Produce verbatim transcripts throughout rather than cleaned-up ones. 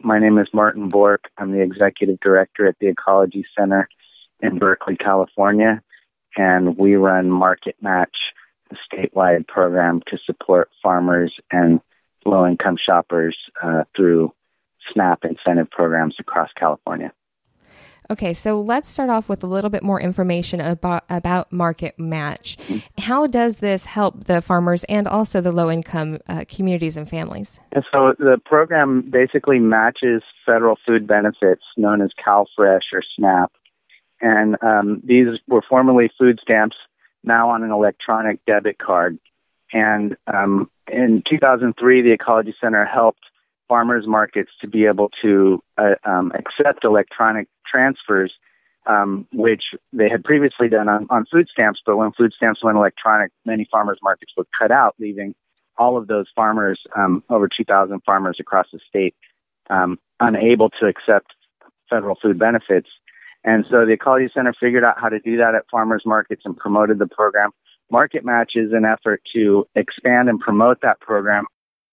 my name is Martin Bork. I'm the executive director at the Ecology Center in Berkeley, California, and we run Market Match, a statewide program to support farmers and low-income shoppers uh, through SNAP incentive programs across California. Okay, so let's start off with a little bit more information about, about Market Match. How does this help the farmers and also the low-income uh, communities and families? And so the program basically matches federal food benefits known as CalFresh or SNAP. And um, these were formerly food stamps, now on an electronic debit card. And um, in two thousand three, the Ecology Center helped farmers markets to be able to uh, um, accept electronic transfers, um, which they had previously done on, on food stamps. But when food stamps went electronic, many farmers markets were cut out, leaving all of those farmers, um, over two thousand farmers across the state, um, unable to accept federal food benefits. And so the Ecology Center figured out how to do that at farmers markets and promoted the program. Market Match is an effort to expand and promote that program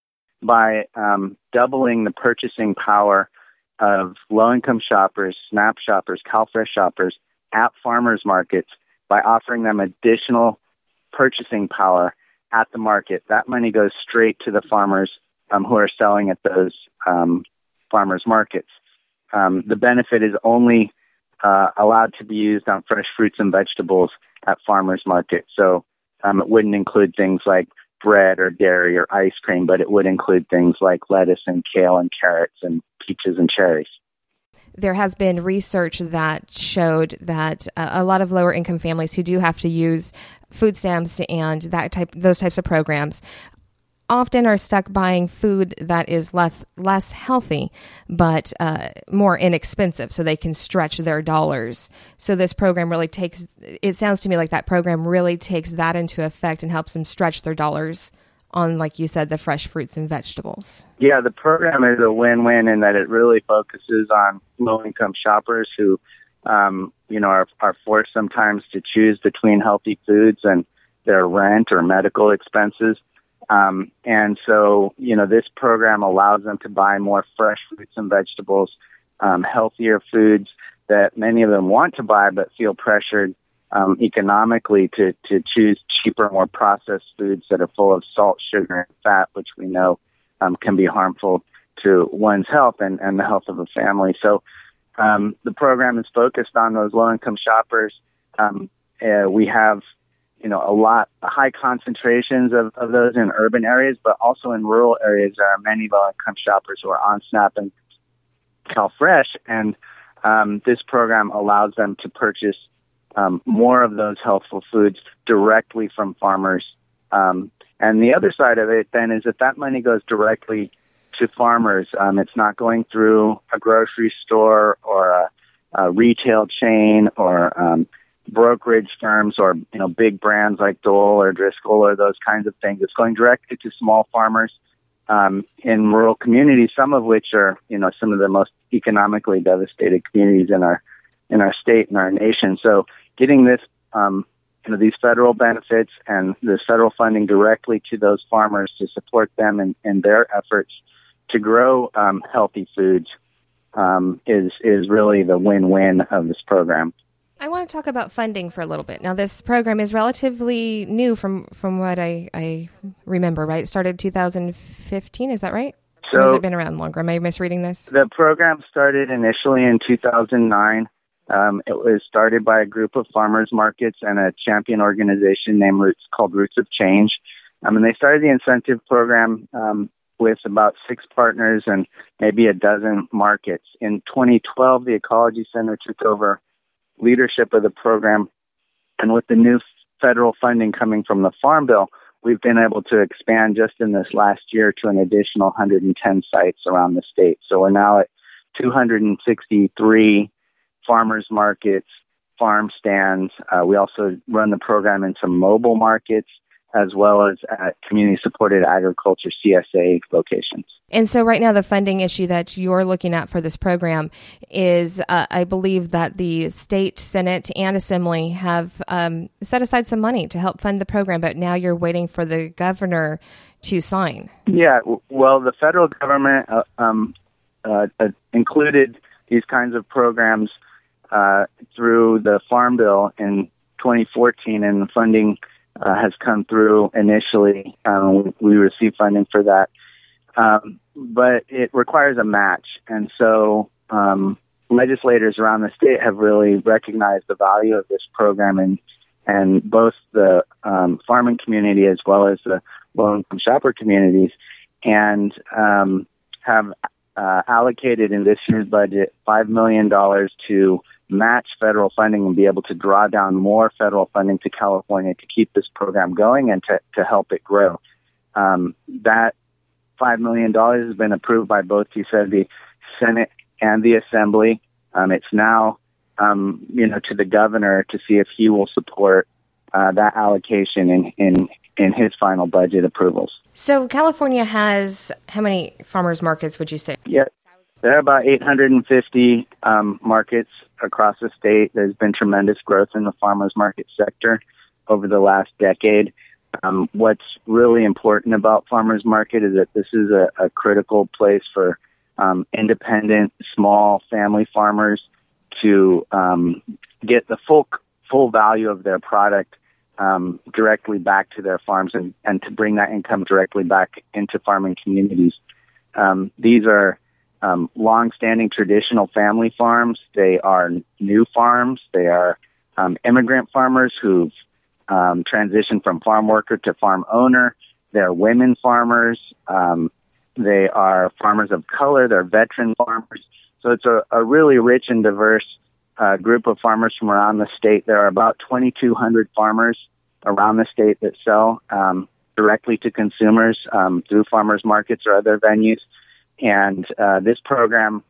by um, doubling the purchasing power of low-income shoppers, SNAP shoppers, CalFresh shoppers at farmers markets by offering them additional purchasing power at the market. That money goes straight to the farmers um, who are selling at those um, farmers markets. Um, the benefit is only uh, allowed to be used on fresh fruits and vegetables at farmers markets. So um, it wouldn't include things like bread or dairy or ice cream, but it would include things like lettuce and kale and carrots and peaches and cherries. There has been research that showed that uh, a lot of lower income families who do have to use food stamps and that type, those types of programs often are stuck buying food that is less less healthy, but uh, more inexpensive, so they can stretch their dollars. So this program really takes, it sounds to me like that program really takes that into effect and helps them stretch their dollars on, like you said, the fresh fruits and vegetables. Yeah, the program is a win-win in that it really focuses on low-income shoppers who, um, you know, are, are forced sometimes to choose between healthy foods and their rent or medical expenses. Um, and so, you know, this program allows them to buy more fresh fruits and vegetables, um, healthier foods that many of them want to buy but feel pressured um, economically to, to choose cheaper, more processed foods that are full of salt, sugar, and fat, which we know um, can be harmful to one's health and, and the health of a family. So um, the program is focused on those low-income shoppers. Um, uh, we have you know, a lot, high concentrations of, of those in urban areas, but also in rural areas, there are many low-income shoppers who are on SNAP and CalFresh, and um, this program allows them to purchase um, more of those healthful foods directly from farmers. Um, and the other side of it, then, is that that money goes directly to farmers. Um, it's not going through a grocery store or a, a retail chain or um brokerage firms or, you know, big brands like Dole or Driscoll or those kinds of things. It's going directly to small farmers um, in rural communities, some of which are, you know, some of the most economically devastated communities in our in our state and our nation. So getting this, um, you know, these federal benefits and this federal funding directly to those farmers to support them in, in their efforts to grow um, healthy foods um, is is really the win-win of this program. I want to talk about funding for a little bit. Now, this program is relatively new from, from what I, I remember, right? It started two thousand fifteen, is that right? So, or has it been around longer? Am I misreading this? The program started initially in two thousand nine. Um, it was started by a group of farmers markets and a champion organization named Roots, called Roots of Change. Um, and they started the incentive program um, with about six partners and maybe a dozen markets. In twenty twelve, the Ecology Center took over leadership of the program, and with the new federal funding coming from the Farm Bill, we've been able to expand just in this last year to an additional one hundred ten sites around the state. So we're now at two hundred sixty-three farmers markets, farm stands. Uh, we also run the program in some mobile markets, as well as at community-supported agriculture C S A locations. And so right now the funding issue that you're looking at for this program is, uh, I believe that the state Senate and Assembly have um, set aside some money to help fund the program, but now you're waiting for the governor to sign. Yeah, well, the federal government uh, um, uh, uh, included these kinds of programs uh, through the Farm Bill in twenty fourteen, and the funding uh, has come through initially. Um, we received funding for that. Um, but it requires a match. And so um, legislators around the state have really recognized the value of this program, and, and both the um, farming community as well as the low-income shopper communities, and um, have uh, allocated in this year's budget five million dollars to match federal funding and be able to draw down more federal funding to California to keep this program going and to, to help it grow. Um, that five million dollars has been approved by both, you said, the Senate and the Assembly. Um, it's now, um, you know, to the governor to see if he will support uh, that allocation in, in, in his final budget approvals. So California has how many farmers markets, would you say? Yeah, there are about eight hundred fifty um, markets across the state. There's been tremendous growth in the farmers market sector over the last decade. Um, what's really important about farmers market is that this is a, a critical place for um, independent, small family farmers to um, get the full full value of their product um, directly back to their farms, and, and to bring that income directly back into farming communities. Um, these are um, long-standing traditional family farms. They are new farms. They are um, immigrant farmers who've Um, transition from farm worker to farm owner. They're women farmers. Um, they are farmers of color. They're veteran farmers. So it's a, a really rich and diverse uh, group of farmers from around the state. There are about twenty-two hundred farmers around the state that sell um, directly to consumers um, through farmers markets or other venues. And uh, this program,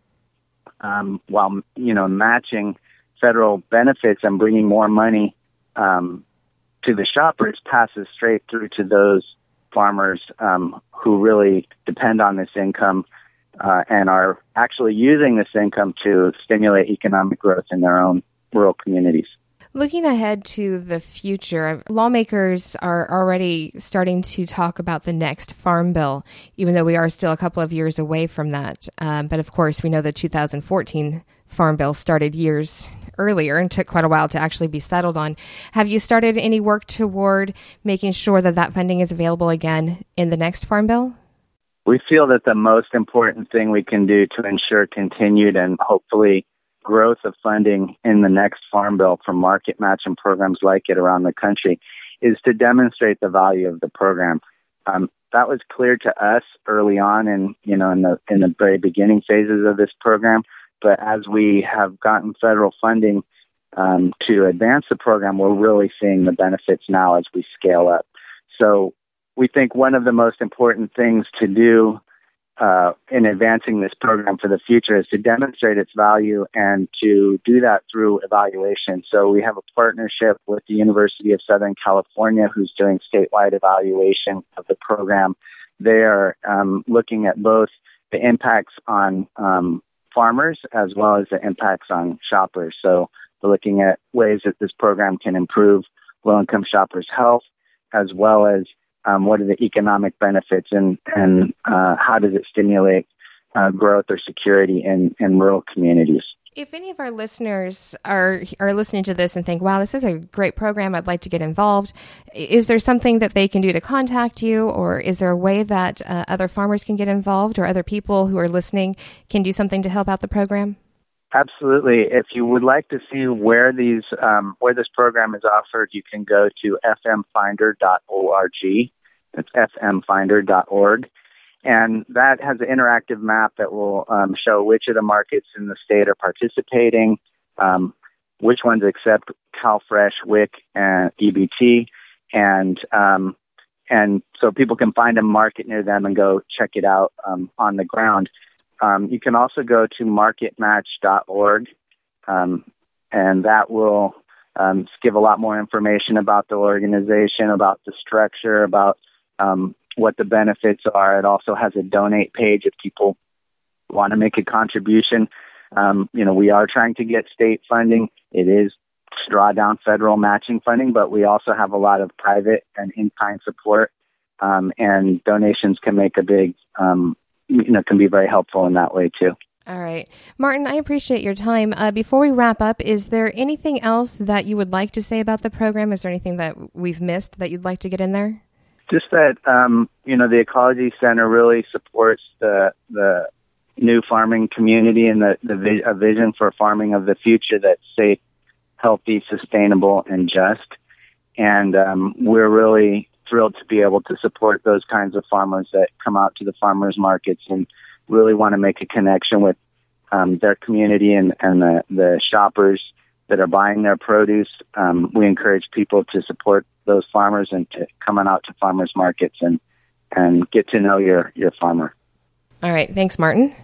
um, while you know matching federal benefits and bringing more money um, to the shoppers, passes straight through to those farmers um, who really depend on this income uh, and are actually using this income to stimulate economic growth in their own rural communities. Looking ahead to the future, lawmakers are already starting to talk about the next farm bill, even though we are still a couple of years away from that. Um, but of course, we know the two thousand fourteen farm bill started years earlier and took quite a while to actually be settled on. Have you started any work toward making sure that that funding is available again in the next farm bill? We feel that the most important thing we can do to ensure continued and hopefully growth of funding in the next farm bill from market match and programs like it around the country is to demonstrate the value of the program. Um, that was clear to us early on in, you know, in the, in the very beginning phases of this program. But as we have gotten federal funding um, to advance the program, we're really seeing the benefits now as we scale up. So we think one of the most important things to do uh, in advancing this program for the future is to demonstrate its value, and to do that through evaluation. So we have a partnership with the University of Southern California, who's doing statewide evaluation of the program. They are um, looking at both the impacts on um, farmers as well as the impacts on shoppers. So we're looking at ways that this program can improve low-income shoppers' health, as well as um, what are the economic benefits, and, and uh, how does it stimulate uh, growth or security in, in rural communities. If any of our listeners are are listening to this and think, wow, this is a great program, I'd like to get involved, is there something that they can do to contact you, or is there a way that uh, other farmers can get involved, or other people who are listening can do something to help out the program? Absolutely. If you would like to see where these um, where this program is offered, you can go to f m finder dot org. That's f m finder dot org. And that has an interactive map that will um, show which of the markets in the state are participating, um, which ones accept CalFresh, W I C, and E B T. And um, and so people can find a market near them and go check it out um, on the ground. Um, you can also go to market match dot org, um, and that will um, give a lot more information about the organization, about the structure, about um, what the benefits are. It also has a donate page if people want to make a contribution. Um, you know, we are trying to get state funding. It is draw down federal matching funding, but we also have a lot of private and in-kind support, um, and donations can make a big um, you know, can be very helpful in that way too. All right. Martin, I appreciate your time. Uh, before we wrap up, is there anything else that you would like to say about the program? Is there anything that we've missed that you'd like to get in there? Just that, um, you know, the Ecology Center really supports the the new farming community and the, the vi- a vision for farming of the future that's safe, healthy, sustainable, and just. And um, we're really thrilled to be able to support those kinds of farmers that come out to the farmers markets and really want to make a connection with um, their community and, and the, the shoppers that are buying their produce. Um, we encourage people to support those farmers and to come on out to farmers markets and, and get to know your, your farmer. All right. Thanks, Martin.